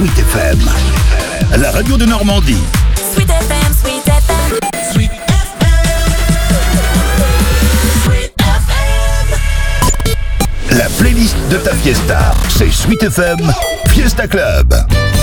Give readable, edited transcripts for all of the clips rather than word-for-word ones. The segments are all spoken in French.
Sweet FM, la radio de Normandie. Sweet FM, Sweet FM, Sweet FM. La playlist de ta fiesta, c'est Sweet FM Fiesta Club.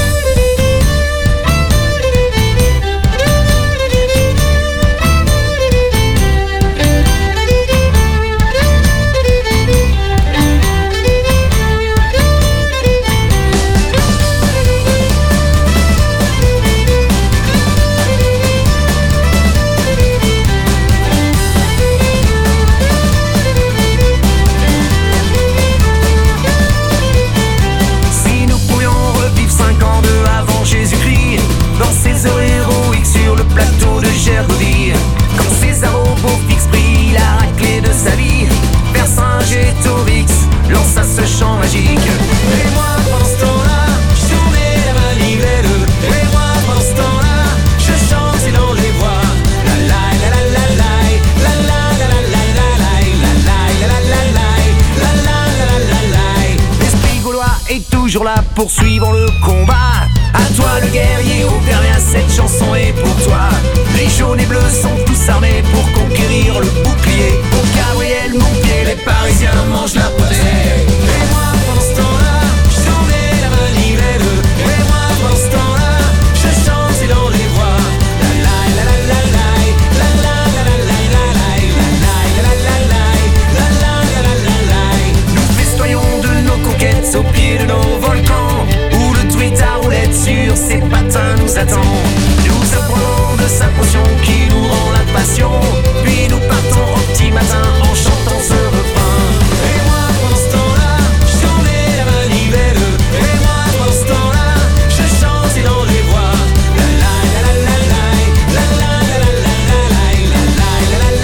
Quand César au beau fixe prit la raclée de sa vie, Vercingétorix lança ce chant magique. Et moi pendant ce temps-là, je tournais la manivelle. Et moi pendant ce temps-là, je chantais dans les voies. La la la la la la la la la la la la la la la la la. L'esprit gaulois est toujours là, poursuivons le combat. À toi le guerrier, Auvergnat, cette chanson est pour toi. Les jaunes et bleus sont tous armés pour conquérir le bouclier. Pour Gabriel Montpied, les Parisiens mangent la potée. Et moi pendant ce temps-là, je tournais la manivelle. Et moi pendant ce temps-là, je chantais dans les voies. La la la la la la la la la la la la la la la. Nous festoyons de nos conquêtes au pied de nos volcans, où le truite à roulette sur ses patins nous attend. Nous apprenons de sa potion qui nous rend la passion, puis nous partons au petit matin en chantant ce refrain. Et moi pendant ce temps-là, je tournais la manivelle. Et moi pendant ce temps-là, je chantais dans les voies. La la la la la la la la la la la la la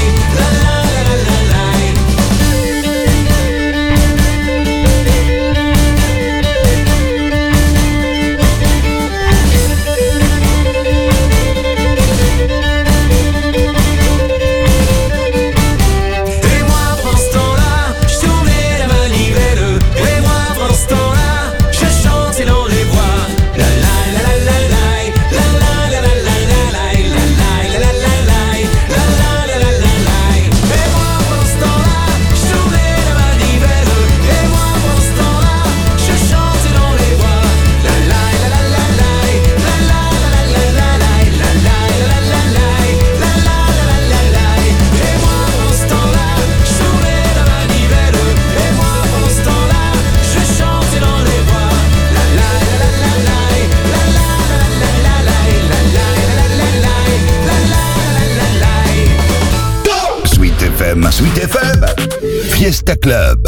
Sweet FM Fiesta Club.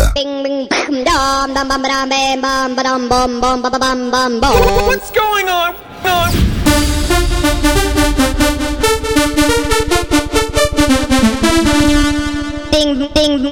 What's going on? Ding, ding.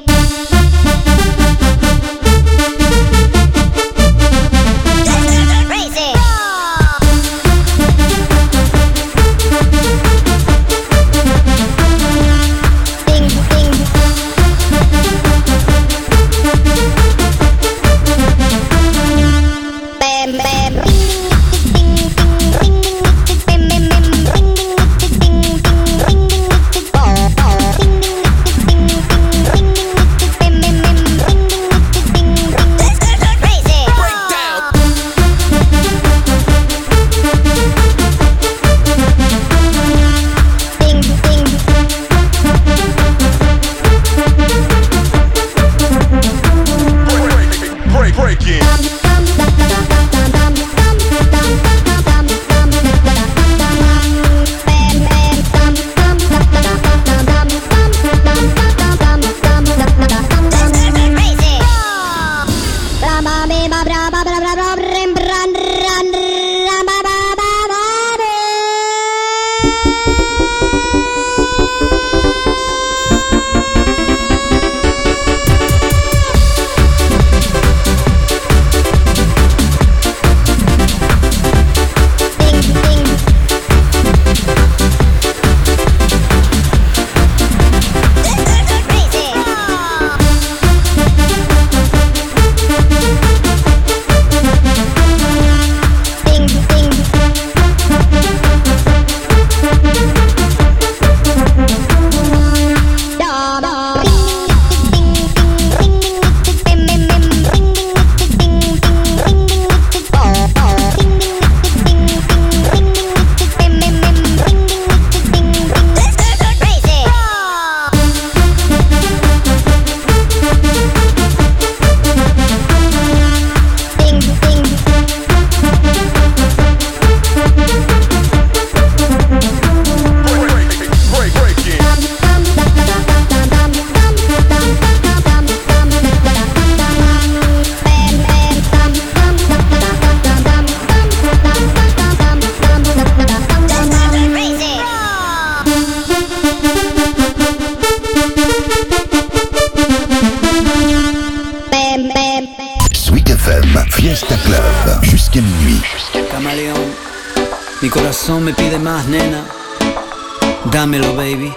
Club. Jusqu'à minuit. Camaleón, mi corazón me pide más, nena. Dámelo, baby.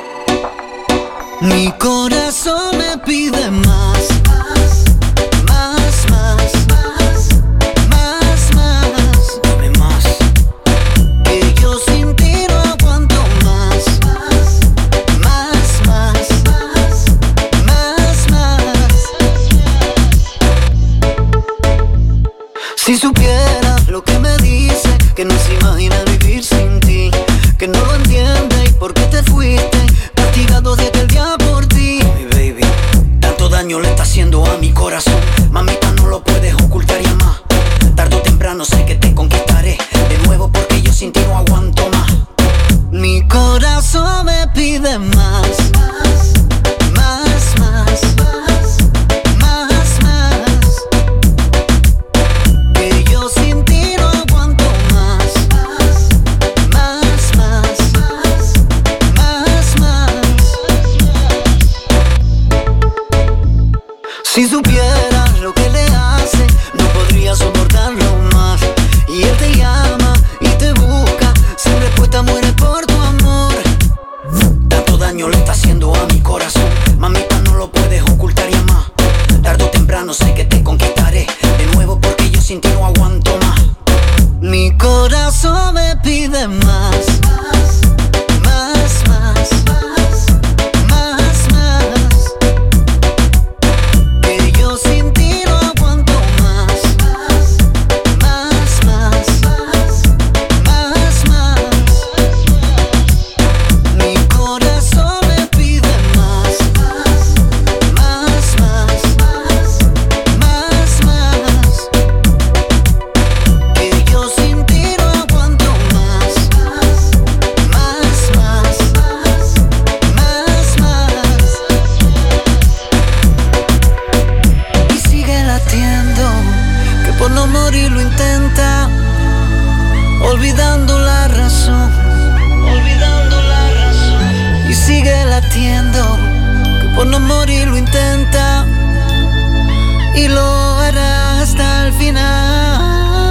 Mi corazón me pide más. Más, más, más, más, más. Dame más. Que yo sin ti no aguanto más. Más, más, más, más, más. Si supieras lo que me dice, que no se imagina vivir sin ti, que no lo entiende y por qué te fuiste, castigado de aquel día por ti. Mi baby, tanto daño le está haciendo a mi corazón. Mamita, no lo puedes ocultar ya más. Tarde o temprano sé que te conquistaré de nuevo, porque yo sin ti no aguanto más. Mi corazón me pide más. Más, más, más, más, más. Que yo sin ti no aguanto más. Más, más, más, más, más. Si supieras lo que le hace, no podría soportarlo más. Y él te llama y te busca, sin respuesta muere por tu amor. Tanto daño le está haciendo a mi corazón. Mamita, no lo puedes ocultar ya más. Tarde o temprano sé que te conquistaré de nuevo, porque yo sin ti no aguanto más. Mi corazón me pide más. Más, más, más, más, más. Que yo sin ti no aguanto más. Más, más, más, más, más. Mi corazón me pide más. Más, más, más, más, más. Que yo sin ti no aguanto más. Más, más, más, más, más. Y sigue latiendo, que por no morir lo intenta, olvidando la razón, olvidando la razón. Y sigue latiendo, que por no morir lo intenta, y lo hará hasta el final.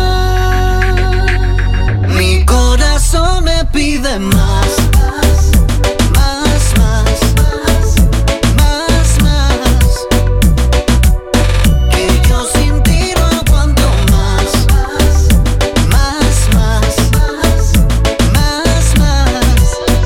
Mi corazón me pide más. Más, más, más, más, más. Que yo sin ti no aguanto más. Más, más, más, más, más.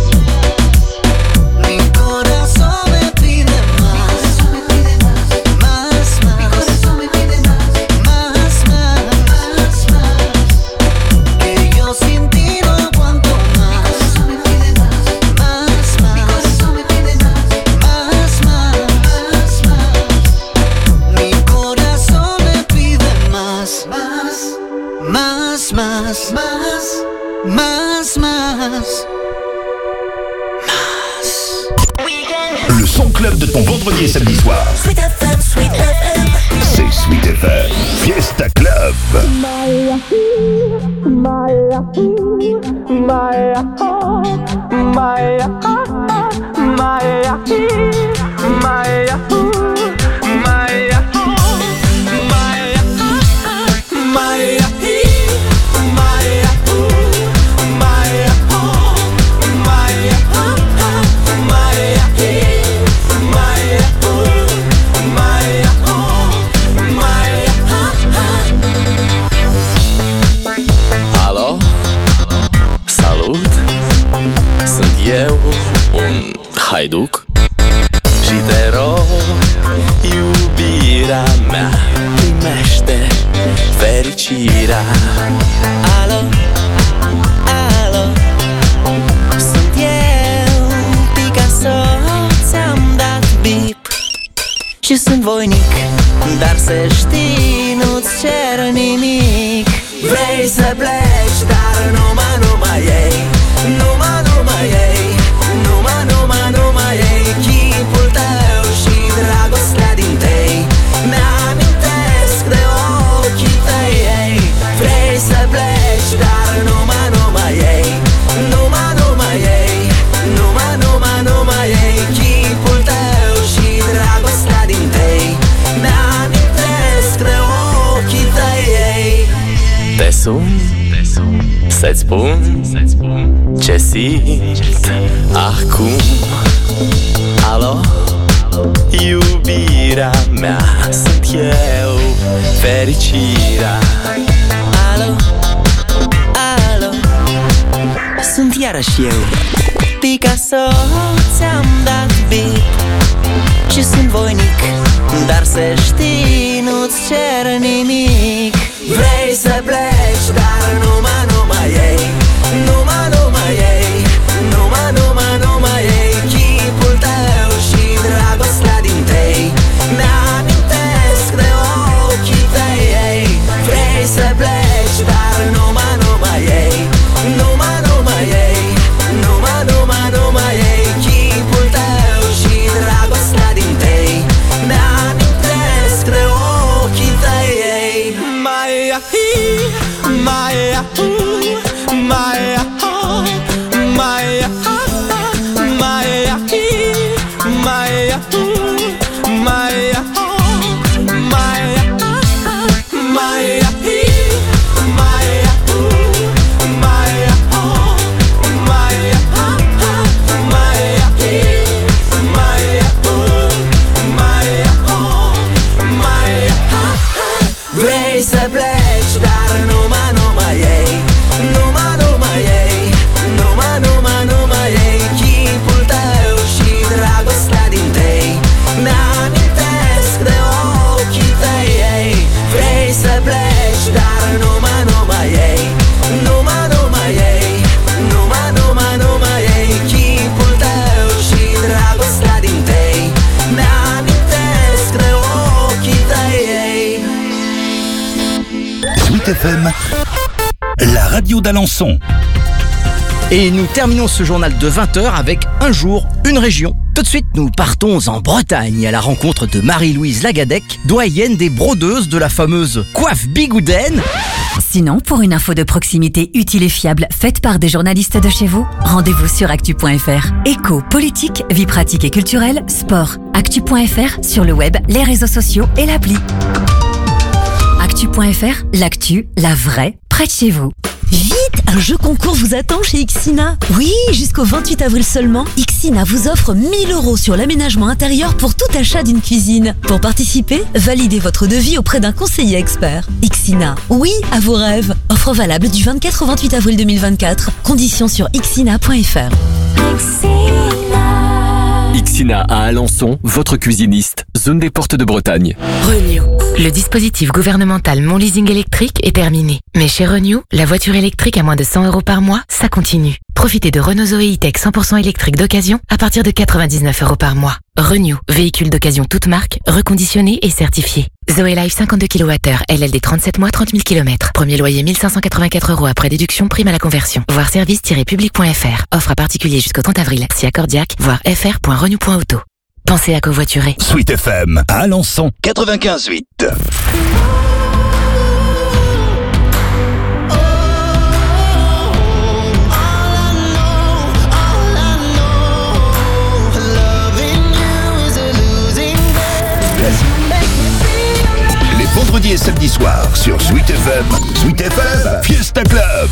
Mi corazón me pide más. Más, más. Mi corazón me pide más. Más, más, más. Que yo sin ti no aguanto más. Más, más. Mi corazón me pide más. Más, más, más. Mi corazón me pide más. Más, más, más, más, más. Le son club de ton vendredi et samedi soir. Sweet FM, Sweet FM. C'est Sweet FM. Fiesta Club. Alo? Salut! Sunt eu, un haiduc, și te rog, iubirea mea, primește fericirea. Alo? Alo? Sunt eu, Picasso, ți-am dat bip și sunt voinic, dar să știi, nu-ți cer nimic. Vrei să pleci, dar numai ei, numai ei, numai ei, chipul tău și dragostea din tei, mi-amintesc de ochii tăi, ei. Vrei să pleci, dar numai ei, numai ei, numai ei, chipul tău și dragostea din tei, mi-amintesc de ochii tăi, ei. spun ce simt acum. Alo, iubirea mea, sunt eu, fericirea. Alo, alo, sunt iarăși eu, Picasso, ți-am dat bip și sunt voinic, dar să știi, nu-ți cer nimic. Vrei să pleci, dar numai ei, numai ei, numai ei, chipul tău și dragostea din tei, mi-amintesc de ochii tăi, ei. Vrei să pleci, dar numai ei, numai ei, numai ei, chipul tău și dragostea din tei, mi-amintesc de ochii tăi, ei. Maia hi, Maia hu, Maia ho, Maia ha, Maia hi, Maia hu, Maia ho, Maia ha, Maia hi, Maia hu, Maia ho, Maia ha, Maia hi, Maia hu, Maia ho, Maia ha. Vrei să pleci, dar numai ei, numai ei, numai ei, chipul tău și dragostea din tei, mi-amintesc de ochii tăi, ei. Vrei să pleci, dar numai ei, numai ei, numai ei, chipul tău și dragostea din tei, mi-amintesc de ochii tăi, ei. Sweet FM, la radio d'Alençon. Et nous terminons ce journal de 20h avec un jour, une région. Tout de suite, nous partons en Bretagne à la rencontre de Marie-Louise Lagadec, doyenne des brodeuses de la fameuse coiffe bigoudaine. Sinon, pour une info de proximité utile et fiable, faite par des journalistes de chez vous, rendez-vous sur actu.fr. Éco, politique, vie pratique et culturelle, sport. Actu.fr, sur le web, les réseaux sociaux et l'appli. Actu.fr, l'actu, la vraie, près de chez vous. Vite, un jeu concours vous attend chez Ixina. Oui, jusqu'au 28 avril seulement, Ixina vous offre 1 000 € sur l'aménagement intérieur pour tout achat d'une cuisine. Pour participer, validez votre devis auprès d'un conseiller expert. Ixina, oui à vos rêves. Offre valable du 24 au 28 avril 2024. Conditions sur ixina.fr. Ixina à Alençon, votre cuisiniste, zone des portes de Bretagne. Renew. Le dispositif gouvernemental Mon Leasing électrique est terminé. Mais chez Renew, la voiture électrique à moins de 100 € par mois, ça continue. Profitez de Renault Zoé E-Tech 100% électrique d'occasion à partir de 99 € par mois. Renew, véhicule d'occasion toute marque, reconditionné et certifié. Zoé Life 52 kWh, LLD 37 mois, 30 000 km. Premier loyer 1584 € après déduction, prime à la conversion. Voir service-public.fr. Offre à particulier jusqu'au 30 avril. Si accordiaque, voir fr.renew.auto. Pensez à covoiturer. Sweet FM, à Alençon, 95.8. Les vendredis et samedis soirs sur Sweet FM, Fiesta Club.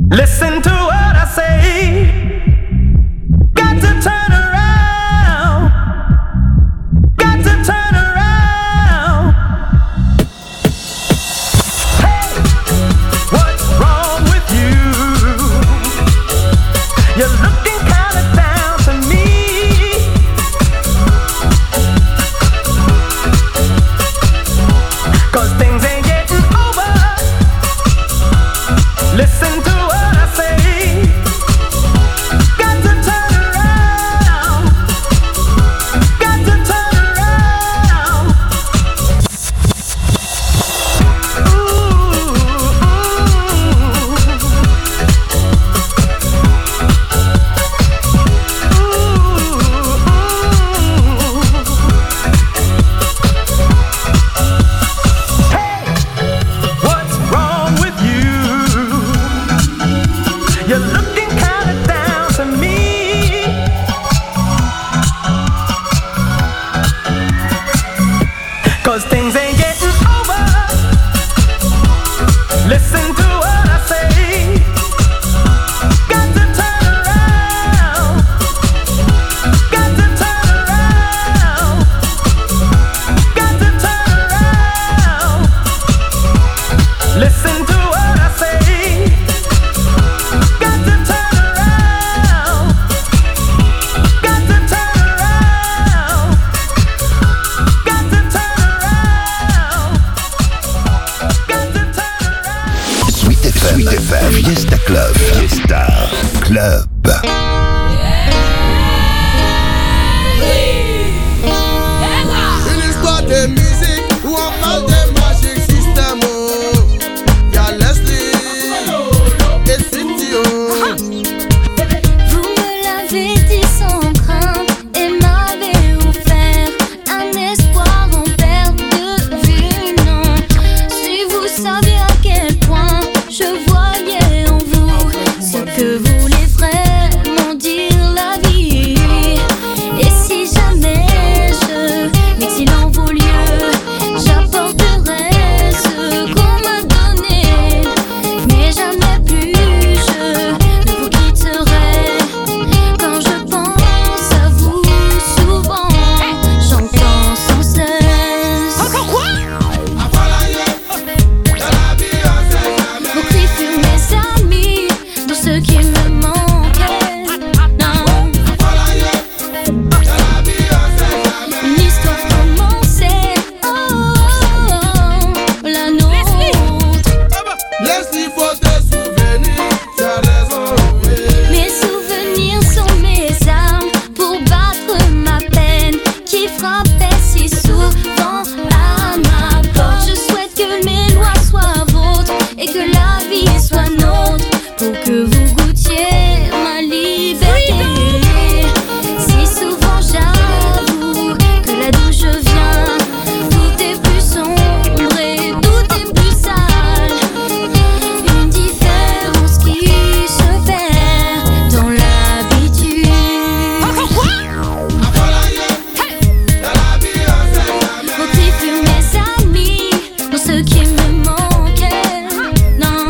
Listen to what I say. Got to turn around. Got to turn around. Hey, what's wrong with you? You're looking kinda down to me. Cause things ain't getting over. Listen to what I say. Got to turn around. Got to turn around. Hey, what's wrong with you? You're looking kinda down to me. Cause things ain't getting over. Listen to what I say. Got to turn around. Got to turn around. Got to turn around. Listen to what I say. Got to turn around. Got to turn around. Got to turn around. Got to turn around. Sweet FM, Fiesta Club, Fiesta Club. Une histoire de musique où on parle de Magic System. Y'a Leslie et Cynthia. Vous me l'avez dit sans crainte et m'avez offert un espoir en perte de vue. Non, si vous saviez à quel point je voyais en vous ce que voulait vraiment dire la vie. Et si jamais je m'exile en vos lieux, j'apporterai ce qu'on m'a donné. Mais jamais plus je ne vous quitterai. Quand je pense à vous souvent, j'entends sans cesse vos cris furent mes amis dans ce qui me manquait. Non, une histoire commençait, oh, la nôtre. Leslie, faut te souvenir, t'as raison. Mes souvenirs sont mes armes pour battre ma peine qui frappait si souvent à ma porte. Je souhaite que mes lois soient vôtres et que la vie soit nôtre pour que vous goûtiez ma liberté. Si souvent j'avoue que là d'où je viens, tout est plus sombre et tout est plus sale. Une différence qui se perd dans l'habitude. Vos cris furent mes amis dans ce qui me manquait. Non,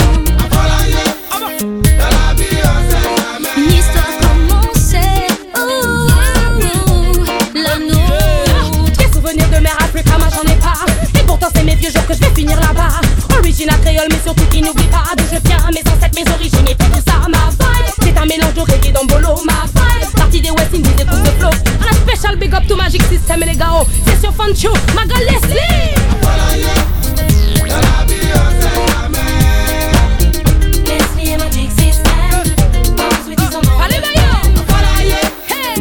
une histoire commençait, oh, la nôtre. Des souvenirs de mère Africa, moi j'en ai pas. Et pourtant c'est mes vieux jours que je vais finir là-bas. Original créole mais surtout qui n'oublie pas d'où je viens, mes ancêtres, mes origines et tout ça. Ma vibe, c'est un mélange de reggae d'Ombolo. Ma vibe, partie des West Indies, des coups de flow. Un special big up to Magic System et les gars, c'est sur Fun Show, ma gueule Leslie. Leslie et Magic System. Allez d'ailleurs. Leslie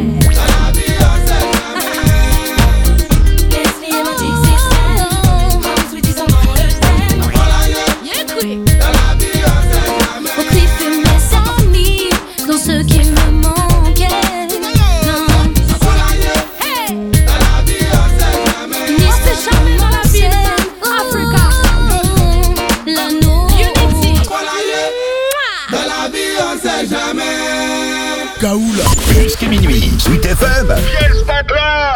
et Magic System. Yeah, oui. Vos cris furent mes amis dans ce qui me manquait. Non, une histoire Dans la vie, Africa. la nôtre. Unity. Kaoula. Jusqu'à minuit, Sweet FM. Fiesta Club.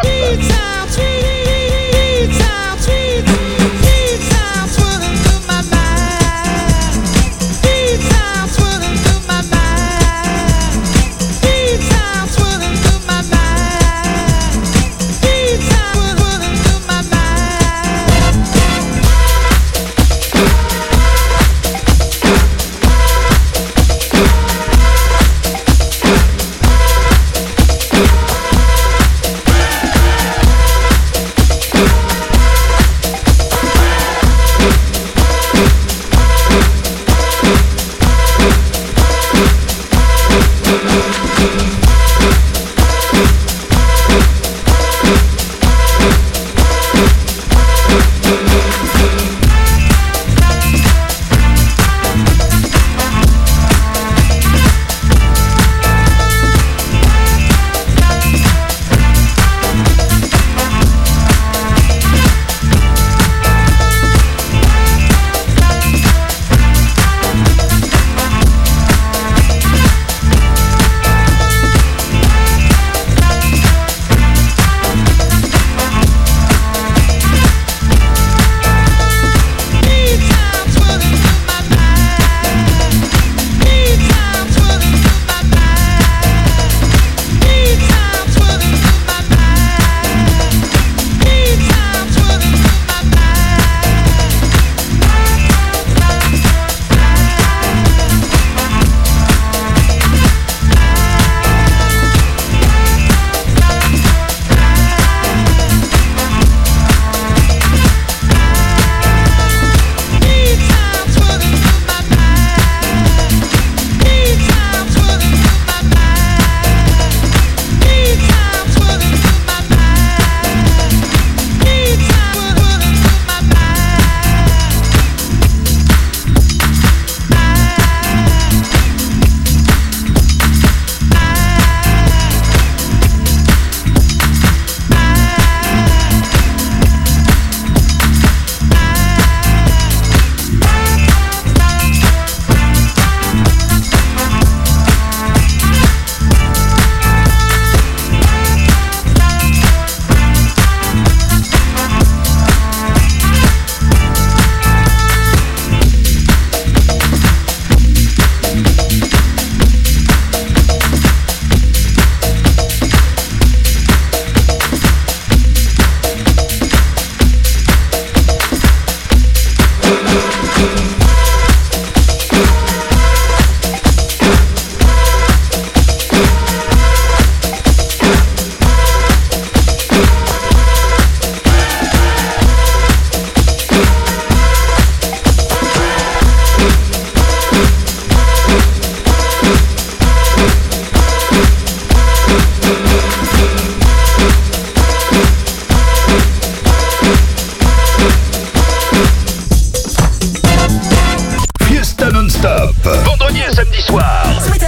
soir.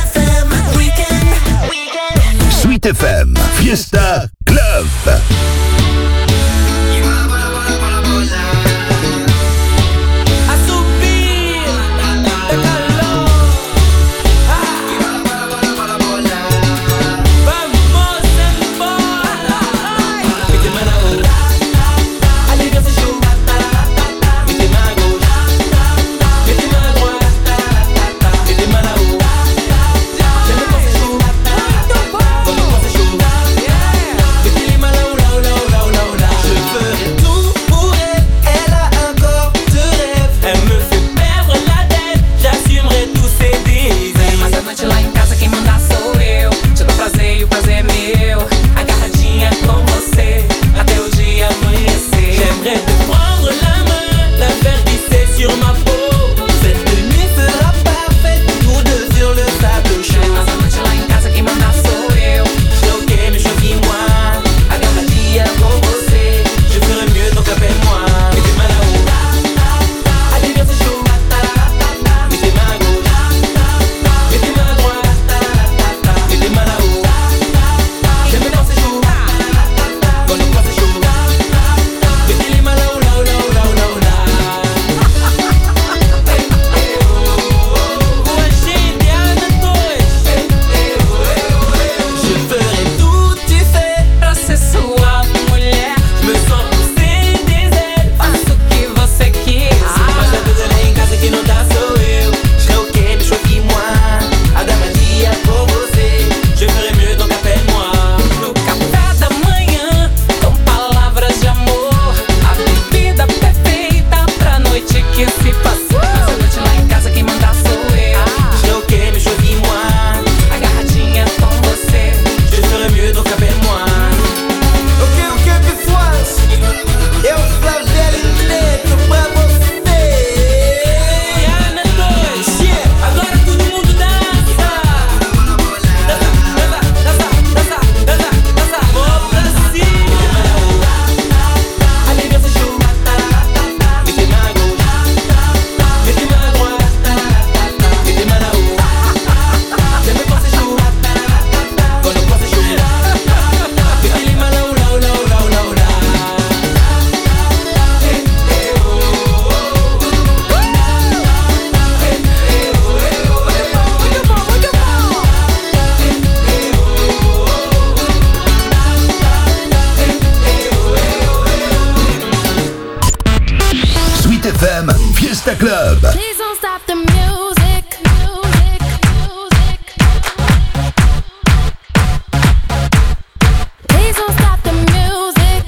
Sweet FM, Fiesta Club. Club. Please don't stop the music. Please don't stop the music.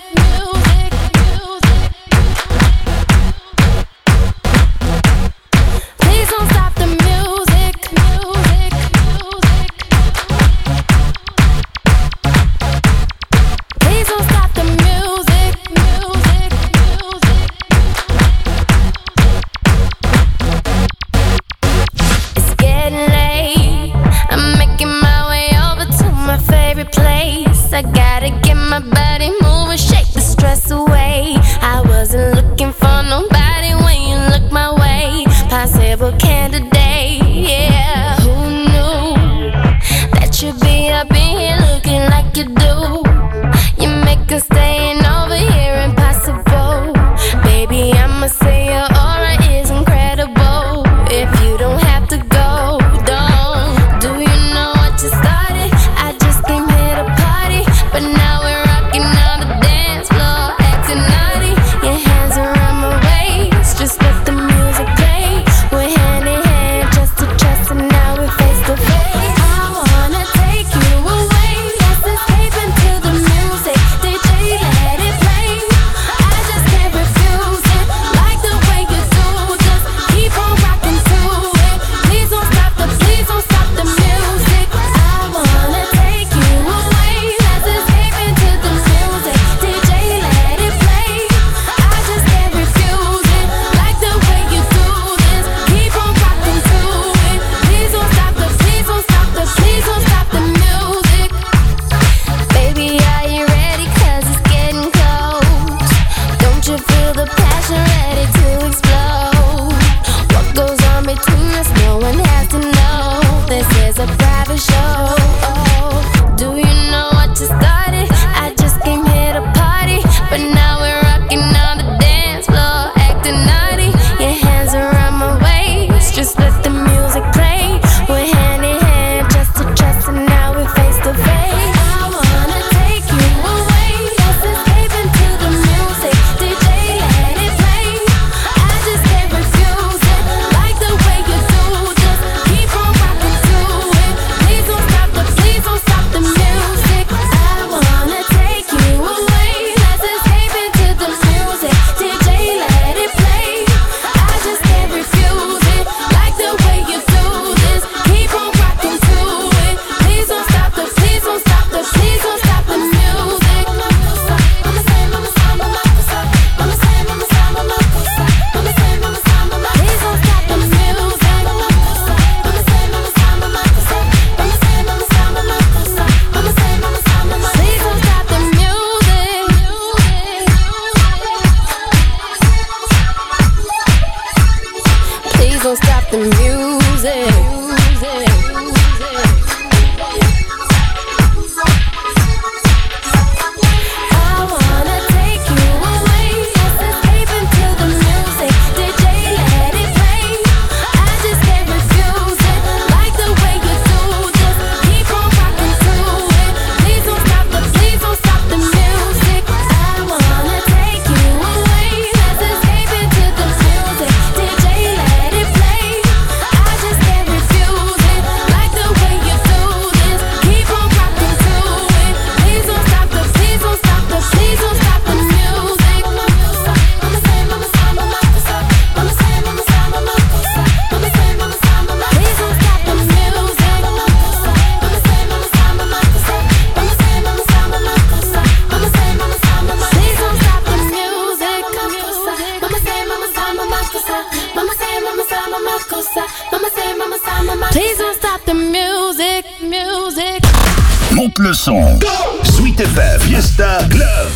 Please don't stop the music. Please don't stop the music. It's getting late. I'm making my way over to my favorite place. I gotta get my body moving, shake the stress away. I wasn't looking for nobody when you look my way. Possible candidate, yeah. Who knew that you'd be up in here looking like you do? You make us staying over here impossible. Baby, I'ma say your aura is incredible. If you don't have to go, don't. Do you know what you started? I just came here to party, but now we're rocking on the dance floor, acting naughty. Your hands around my waist, just let the music play. We're hand in hand monte le son. Sweet FM, Fiesta Club.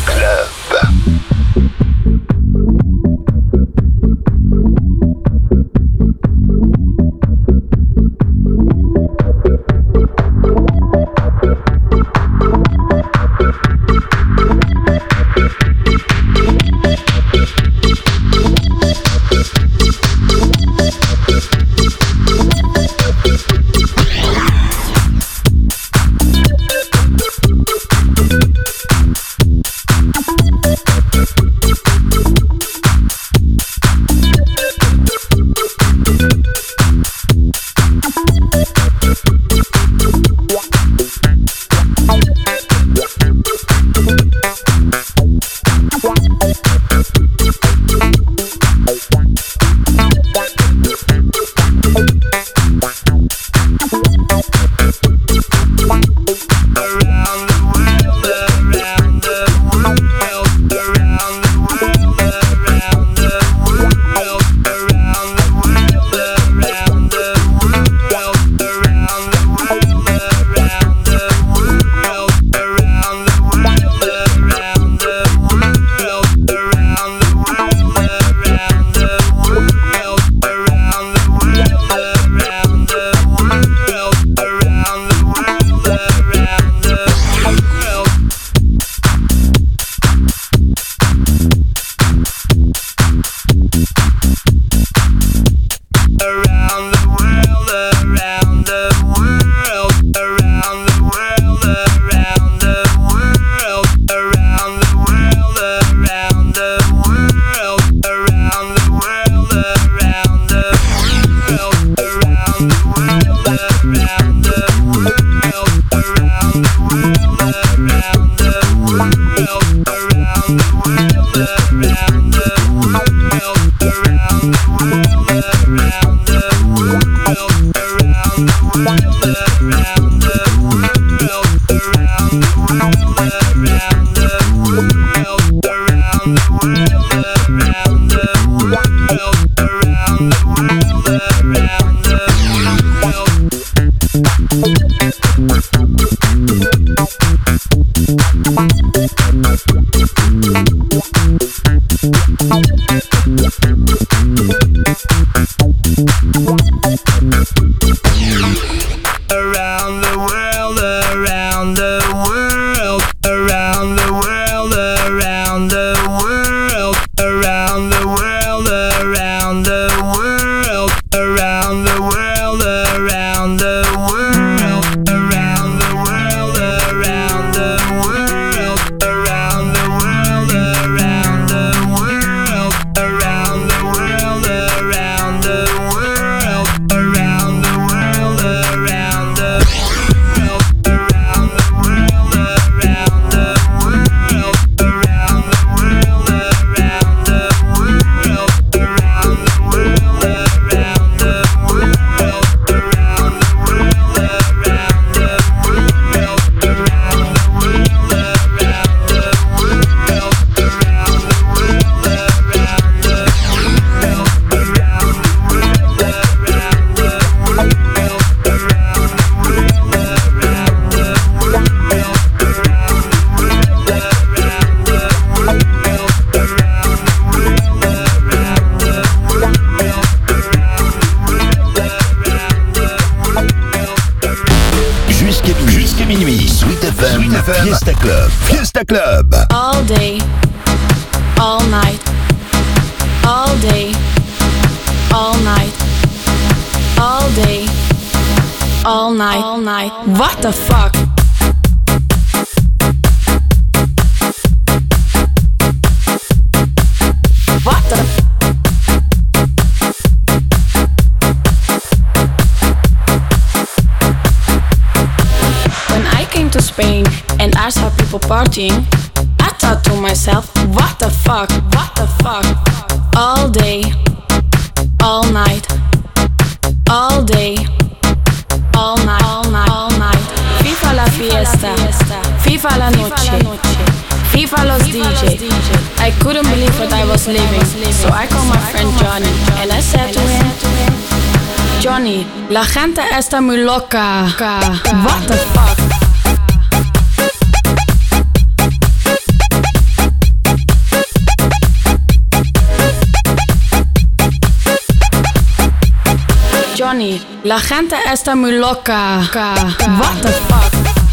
Fiesta Club. All day, all night, all day, all night, all day, all night, all night. What the fuck? What the? When I came to Spain and I saw people partying, I thought to myself, what the fuck, what the fuck? All day, all night, all day, all night, all night, all night. FIFA la fiesta, FIFA la noche, FIFA los DJ. I couldn't believe what I was living, so I called my friend Johnny and I said to him, Johnny, la gente está muy loca. What the fuck? Johnny, la gente está muy loca. What the fuck?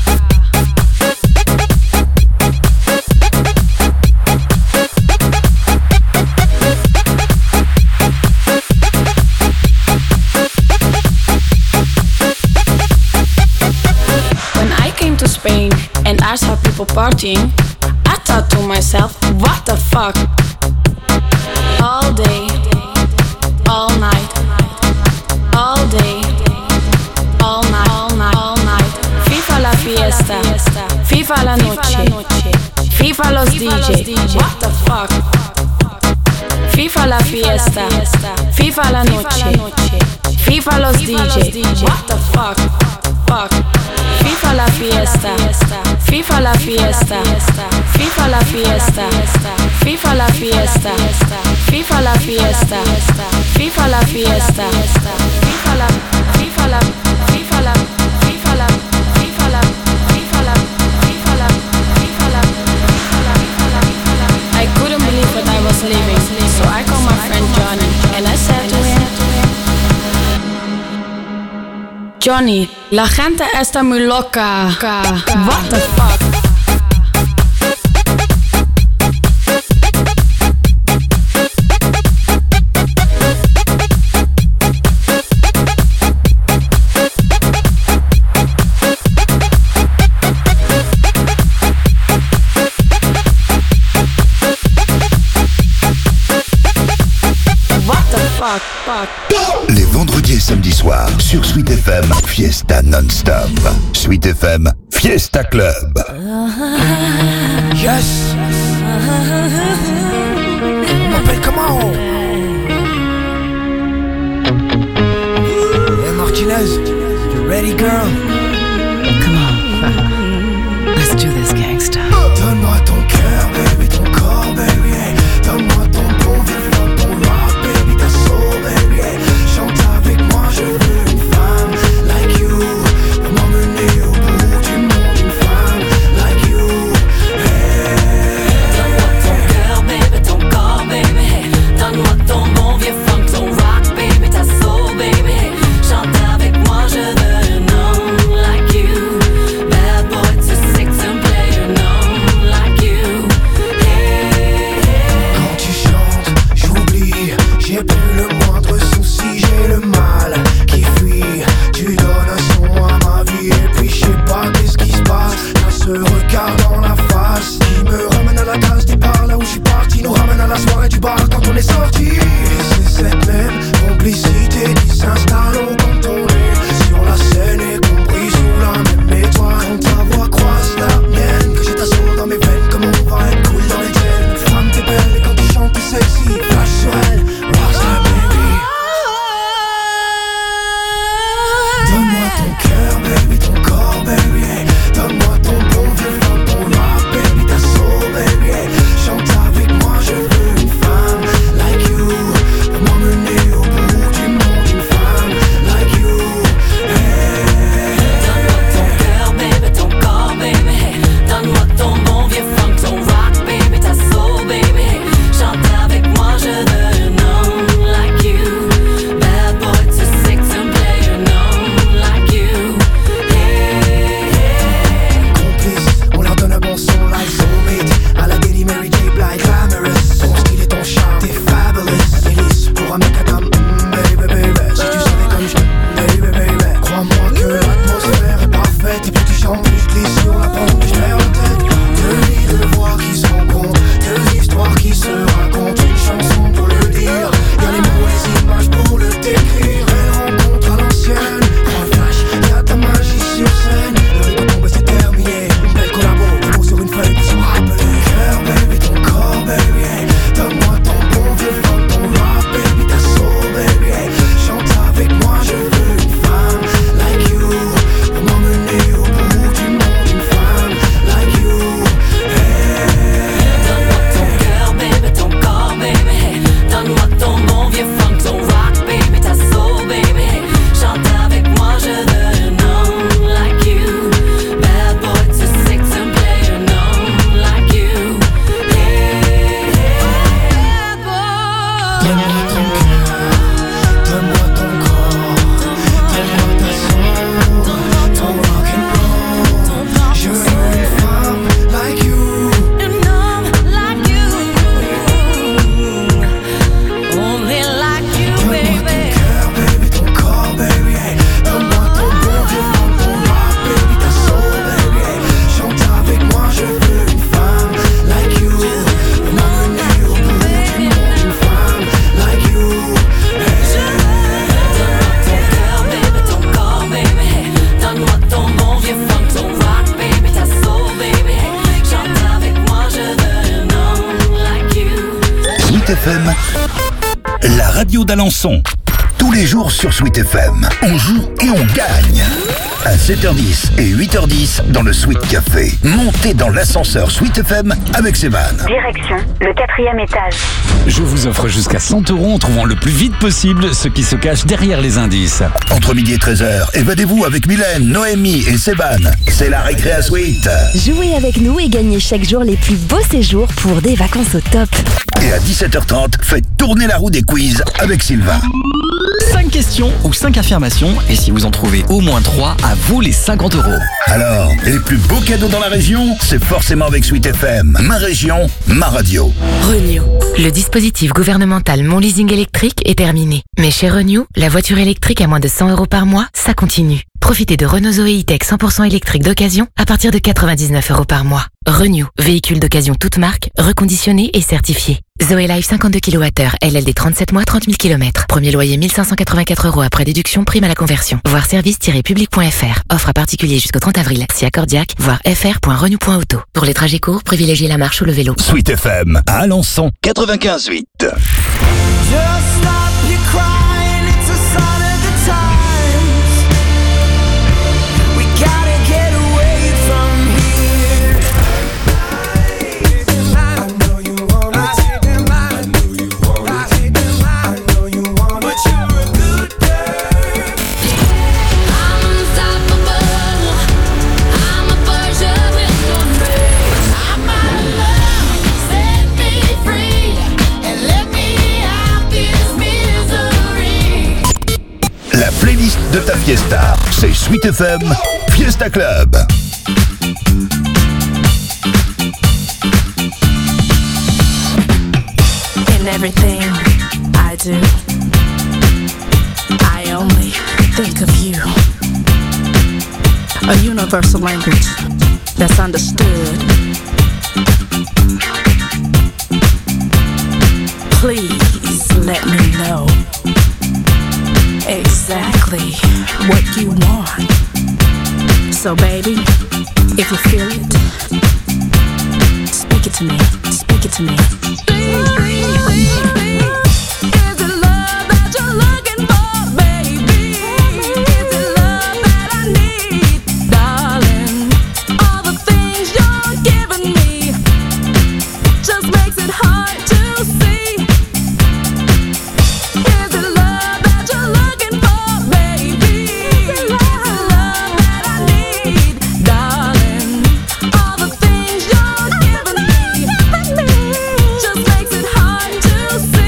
When I came to Spain and I saw people partying, I thought to myself, what the fuck? All day, all night, all day, all night, all night, all night. FIFA la fiesta, FIFA la noche, FIFA los DJ, what the fuck? FIFA la fiesta, FIFA la noche, FIFA los DJ, what the fuck? Fuck. FIFA la fiesta, FIFA la fiesta, FIFA la fiesta, FIFA la fiesta, FIFA la fiesta, FIFA la fiesta, FIFA la, FIFA la, FIFA la, FIFA la, FIFA la, FIFA la, FIFA la, FIFA la, I couldn't believe that I was leaving, so I called my friend Johnny and I said to him, Johnny, la gente está muy loca. What the fuck? Les vendredis et samedis soirs sur Sweet FM, Fiesta non-stop. Sweet FM, Fiesta Club. Yes. M'appelle comment? Hey Martinez, you ready girl? Come on. Let's do this gangsta. Donne-moi ton cœur, baby, ton corps, baby. Hey. Donne-moi ton bon vivant, ton rock, baby, ta soul, baby. Hey. Chante avec moi, je veux une femme like you. Pour m'emmener au bout du monde, une femme like you. Hey. Donne-moi ton cœur, baby, ton corps, baby. Hey. Donne-moi ton bon vieux funk, ton rock, baby, ta soul, baby. Hey. Chante avec moi, je veux un homme like FM, la radio d'Alençon. Tous les jours sur Sweet FM, on joue et on gagne. À 7h10 et 8h10 dans le Sweet Café. Montez dans l'ascenseur Sweet FM avec Séban. Direction le 4e étage. Je vous offre jusqu'à 100 € en trouvant le plus vite possible ce qui se cache derrière les indices. Entre midi et 13h, évadez-vous avec Mylène, Noémie et Séban. C'est la récré à Sweet. Jouez avec nous et gagnez chaque jour les plus beaux séjours pour des vacances au top. Et à 17h30, faites tourner la roue des quiz avec Sylvain. 5 questions ou 5 affirmations, et si vous en trouvez au moins 3, à vous les 50 €. Alors, les plus beaux cadeaux dans la région, c'est forcément avec Sweet FM. Ma région, ma radio. Renew. Le dispositif gouvernemental Mon Leasing électrique est terminé. Mais chez Renew, la voiture électrique à moins de 100 € par mois, ça continue. Profitez de Renault Zoé E-Tech 100% électrique d'occasion à partir de 99 € par mois. Renew, véhicule d'occasion toute marque, reconditionné et certifié. Zoé Live 52 kWh, LLD 37 mois, 30 000 km. Premier loyer 1584 € après déduction, prime à la conversion. Voir service-public.fr. Offre à particulier jusqu'au 30 avril. Si accordiaque, voir fr.renew.auto. Pour les trajets courts, privilégiez la marche ou le vélo. Sweet FM à Alençon 95.8. La playlist de ta fiesta, c'est Sweet FM Fiesta Club. In everything I do, I only think of you. A universal language that's understood. Please let me know exactly what you want. So baby, if you feel it, speak it to me, speak it to me. Is it love that you're looking for, baby? Is it love that I need, darling? All the things you're giving me just makes it hard to see. Is it love that you're looking for, baby? Is it love that I need, darling? All the things you're giving me just makes it hard to see.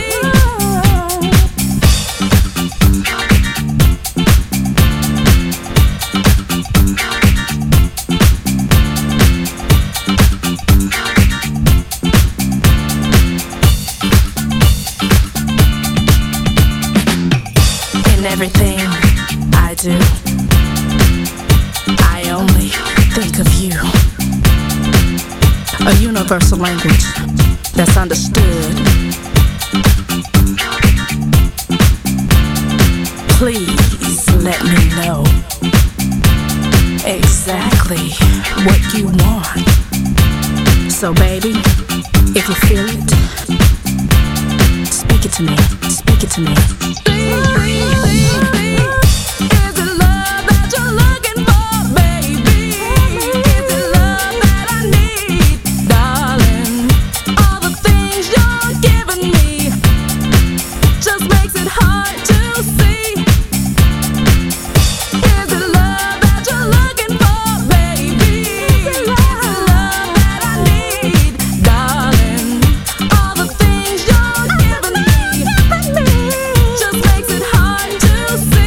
In everything I do, I only think of you. A universal language that's understood. Please let me know exactly what you want. So baby, if you feel it, speak it to me, speak it to me. Is it love that you're looking for, baby? Is it love that I need, darling? All the things you're giving me just makes it hard to see. Is it love that you're looking for, baby? Is it love that I need, darling? All the things you're giving me just makes it hard to see.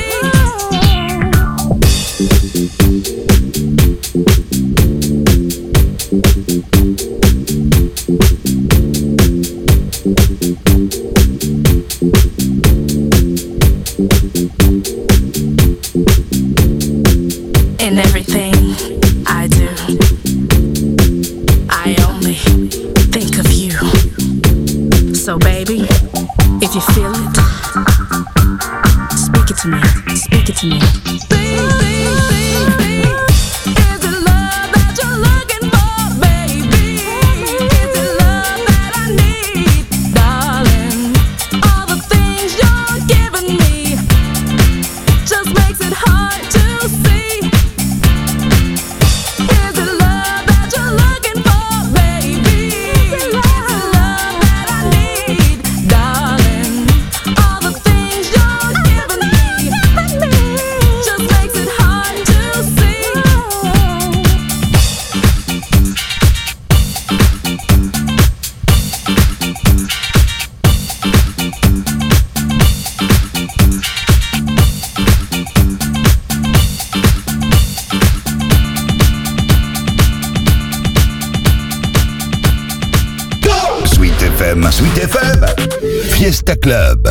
In everything I do, I only think of you. So baby, if you feel it, speak it to me, speak it to me. Is it love that you're looking for, baby? Is it love that I need, darling? Sweet FM, Fiesta Club.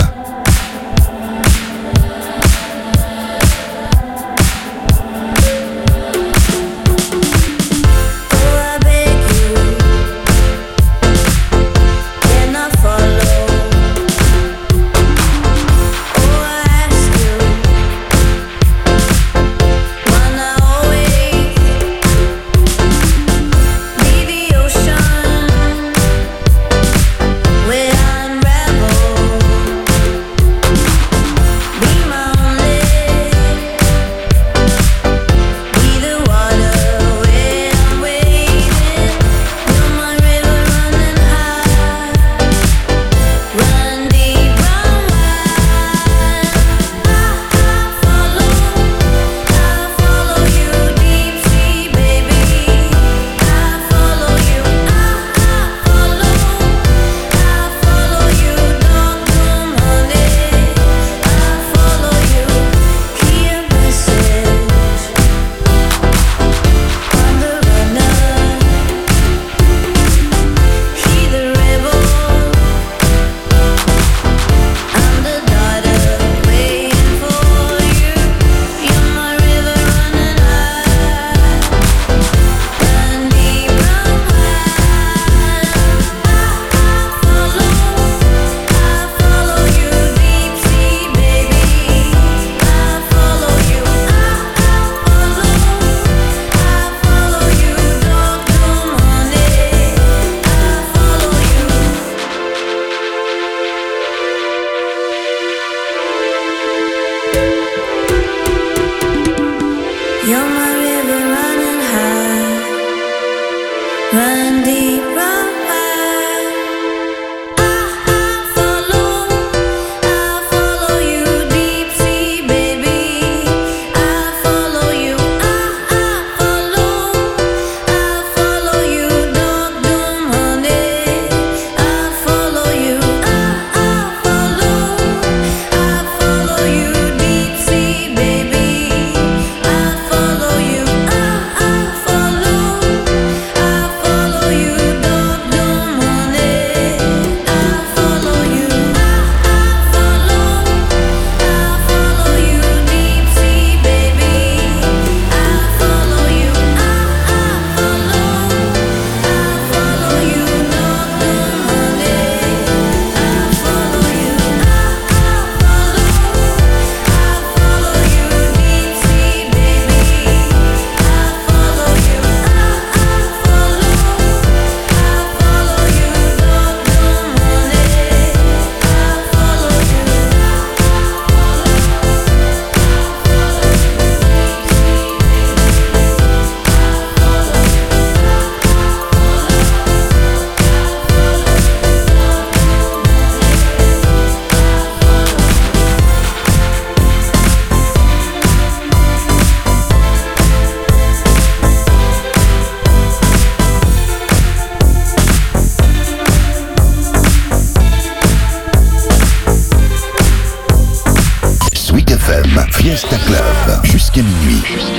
Fiesta Club, jusqu'à minuit.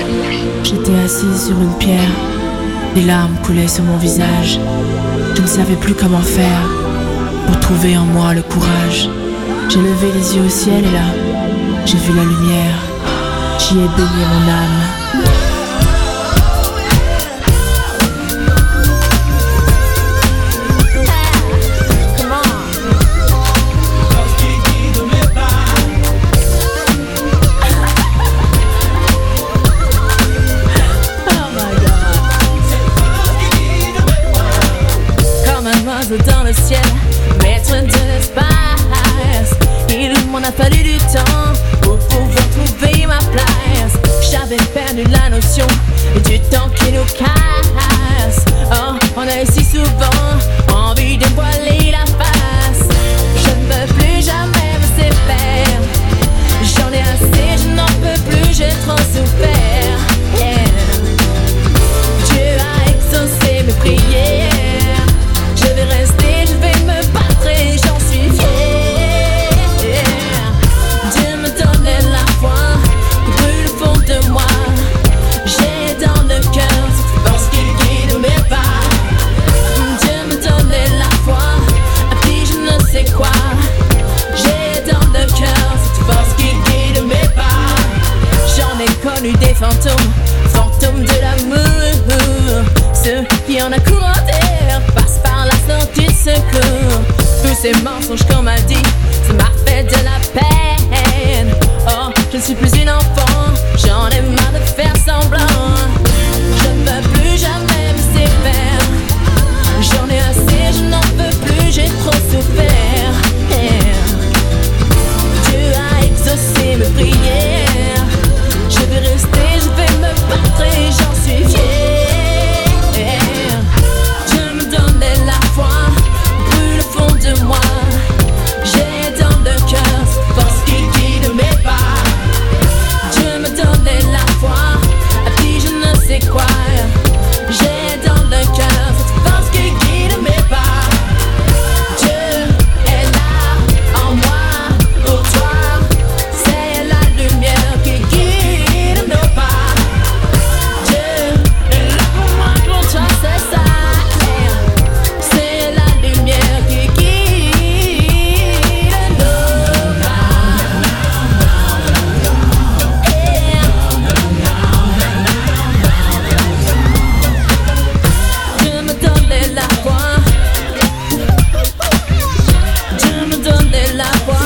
J'étais assise sur une pierre, les larmes coulaient sur mon visage. Je ne savais plus comment faire pour trouver en moi le courage. J'ai levé les yeux au ciel et là, j'ai vu la lumière. J'y ai baigné mon âme. Dans le ciel, maître de l'espace. Il m'en a fallu du temps pour pouvoir trouver ma place. J'avais perdu la notion du temps qui nous casse. Oh, on a eu si souvent envie de voiler la face. Je ne veux plus jamais me séparer. J'en ai assez, je n'en peux plus, j'ai trop souffert. Yeah. Dieu a exaucé mes prières. Je vais rester, je vais me battre et j'en suis fier. Dieu me donnait la foi qui brûle au fond de moi. J'ai dans le cœur cette force qui guide mes pas. Dieu me donnait la foi. ces mensonges qu'on m'a dit, ça m'a fait de la peine. Oh, je ne suis plus une enfant, j'en ai marre de faire semblant. Je ne veux plus jamais me séparer. J'en ai assez, je n'en peux plus, j'ai trop souffert. Dieu a exaucé mes prières. Je vais rester, je vais me battre et j'en suis fière. Dieu me donnait la foi, brûle au fond de moi. J'ai dans le cœur cette force qui guide mes pas. Dieu me donnait la foi, a dit je ne sais quoi. J'ai dans le cœur cette force qui guide mes pas. Dieu est là en moi, pour toi. C'est la lumière qui guide nos pas. Dieu est là pour moi, pour toi, c'est ça. C'est la lumière qui guide nos pas. Dieu me donnait la foi. Dieu me donnait la foi.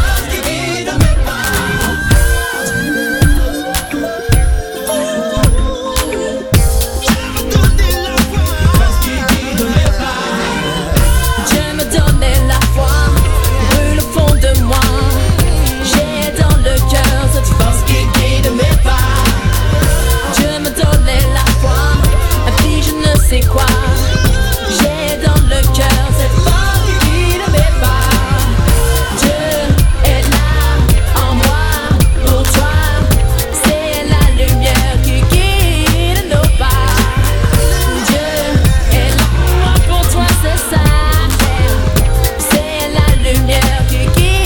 Dieu me donnait la foi, brûle au fond de moi. J'ai dans le cœur cette force qui guide mes pas. Dieu me donnait la foi, a dit je ne sais quoi. J'ai dans le cœur cette force qui guide mes pas. Dieu est là en moi, pour toi. C'est la lumière qui guide nos pas. Dieu est là pour moi, pour toi, c'est ça. C'est la lumière qui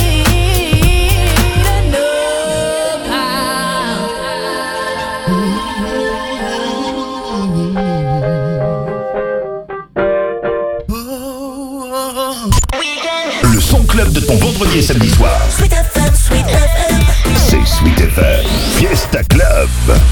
guide nos Le son club de ton vendredi et samedi soir. Sweet FM, Sweet FM. C'est Sweet FM. Fiesta Club.